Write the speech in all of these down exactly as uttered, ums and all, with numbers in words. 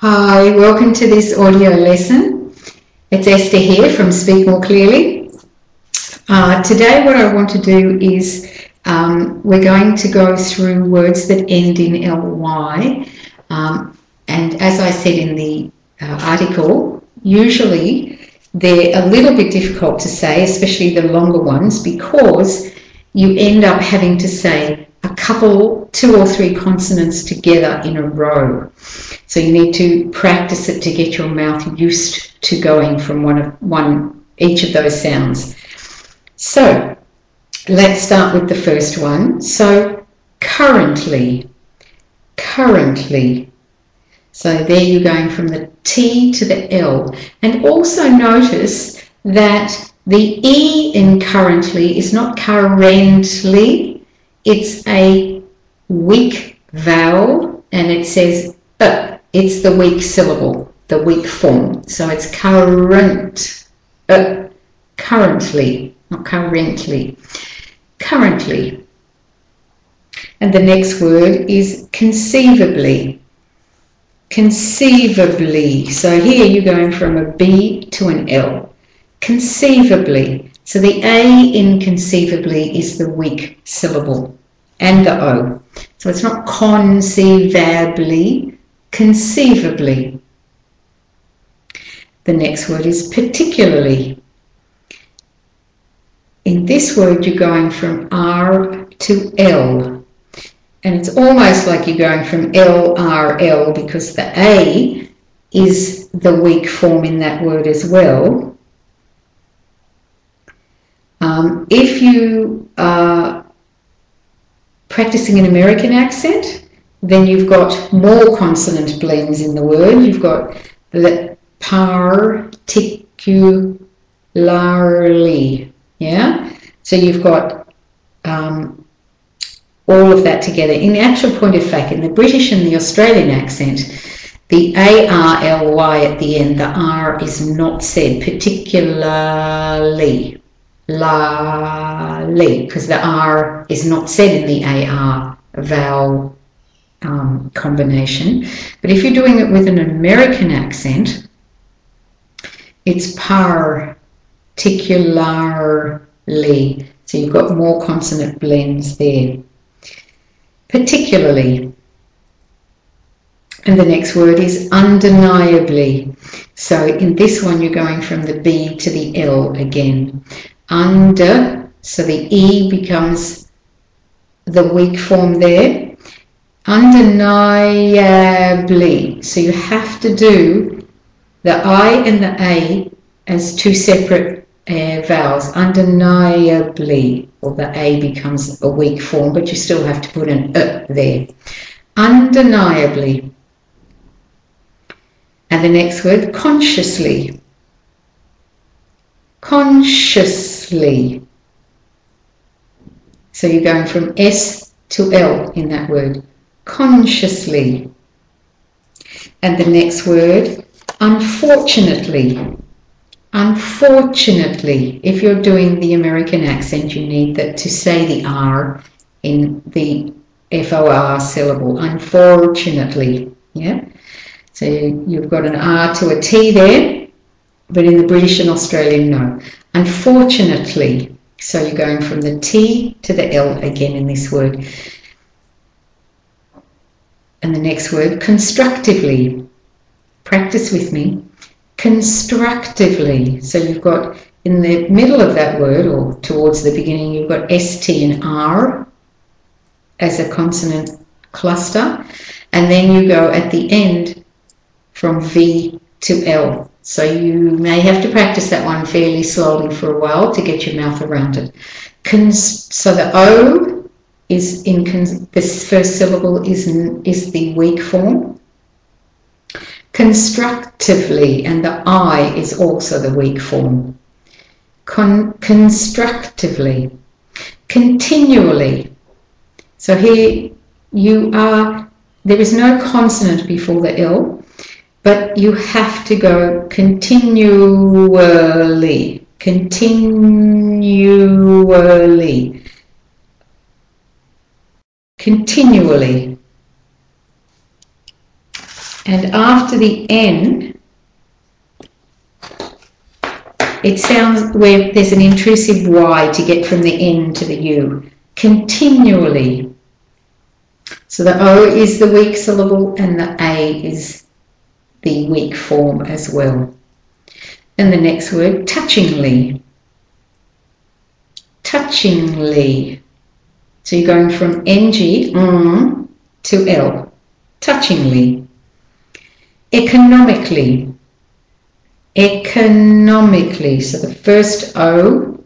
Hi, welcome to this audio lesson. It's Esther here from Speak More Clearly. Uh, today what I want to do is um, we're going to go through words that end in L Y. Um, and as I said in the uh, article, usually they're a little bit difficult to say, especially the longer ones, because you end up having to say a couple, two or three consonants together in a row. So you need to practice it to get your mouth used to going from one of one each of those sounds. So let's start with the first one. So currently, currently. So there you're going from the T to the L. And also notice that the E in currently is not currently, it's a weak vowel, and it says uh, it's the weak syllable, the weak form. So it's current, uh, currently, not currently, currently. And the next word is conceivably, conceivably. So here you're going from a B to an L, conceivably. So the A in conceivably is the weak syllable, and the O. So it's not conceivably, conceivably. The next word is particularly. In this word you're going from R to L, and it's almost like you're going from L, R, L, because the A is the weak form in that word as well. Um, if you are practicing an American accent, then you've got more consonant blends in the word. You've got the particularly, yeah? So you've got um, all of that together. In the actual point of fact, in the British and the Australian accent, the A R L Y at the end, the R is not said, particularly. La, li, because the R is not said in the A R vowel um, combination. But if you're doing it with an American accent, it's particularly. So you've got more consonant blends there. Particularly. And the next word is undeniably. So in this one, you're going from the B to the L again. Under, so the E becomes the weak form there. Undeniably. So you have to do the I and the A as two separate uh, vowels. Undeniably, or the A becomes a weak form, but you still have to put an uh there. Undeniably. And the next word, consciously. Consciously. So you're going from S to L in that word. Consciously. And the next word, unfortunately. Unfortunately. If you're doing the American accent, you need that to say the R in the F O R syllable. Unfortunately. Yeah. So you've got an R to a T there, but in the British and Australian, no. Unfortunately. So you're going from the T to the L again in this word. And the next word, constructively. Practice with me. Constructively. So you've got in the middle of that word, or towards the beginning, you've got S, T and R as a consonant cluster. And then you go at the end from V to L. So you may have to practice that one fairly slowly for a while to get your mouth around it. Cons so the O is in cons this first syllable is, is the weak form. Constructively, and the I is also the weak form. Con constructively. Continually. So here you are, there is no consonant before the L, but you have to go continually, continually, continually. And after the N, it sounds where there's an intrusive Y to get from the N to the U. Continually. So the O is the weak syllable and the A is the weak form as well. And the next word, touchingly. Touchingly. So you're going from N G mm, to L. Touchingly. Economically. Economically. So the first O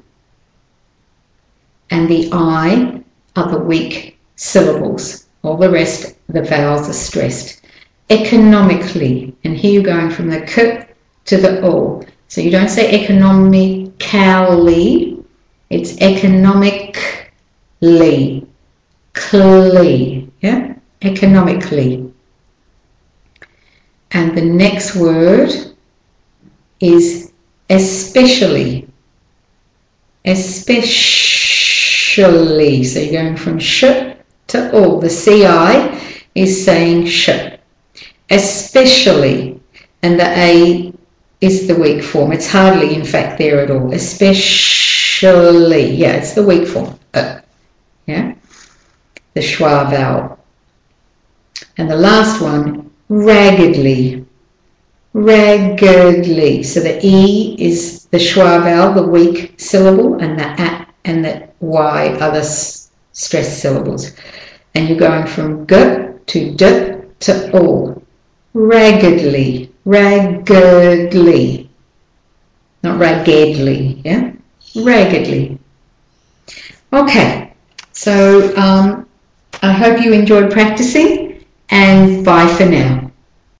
and the I are the weak syllables. All the rest, the vowels are stressed. Economically. And here you're going from the K to the O. So you don't say economically. It's economically. Clee. Yeah? Economically. And the next word is especially. Especially. So you're going from sh to o. The C I is saying sh. Especially. And the A is the weak form. It's hardly, in fact, there at all. Especially. Yeah, it's the weak form. Uh, yeah? The schwa vowel. And the last one, raggedly. Raggedly. So the E is the schwa vowel, the weak syllable, and the A and the Y are the stressed syllables. And you're going from G to D to O. Raggedly. Raggedly. Not raggedly, yeah? Raggedly. Okay, so um, I hope you enjoyed practicing, and bye for now.